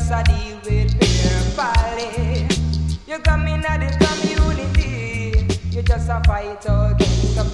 just a deal with fear folly. You come in at the community, you just a fight against the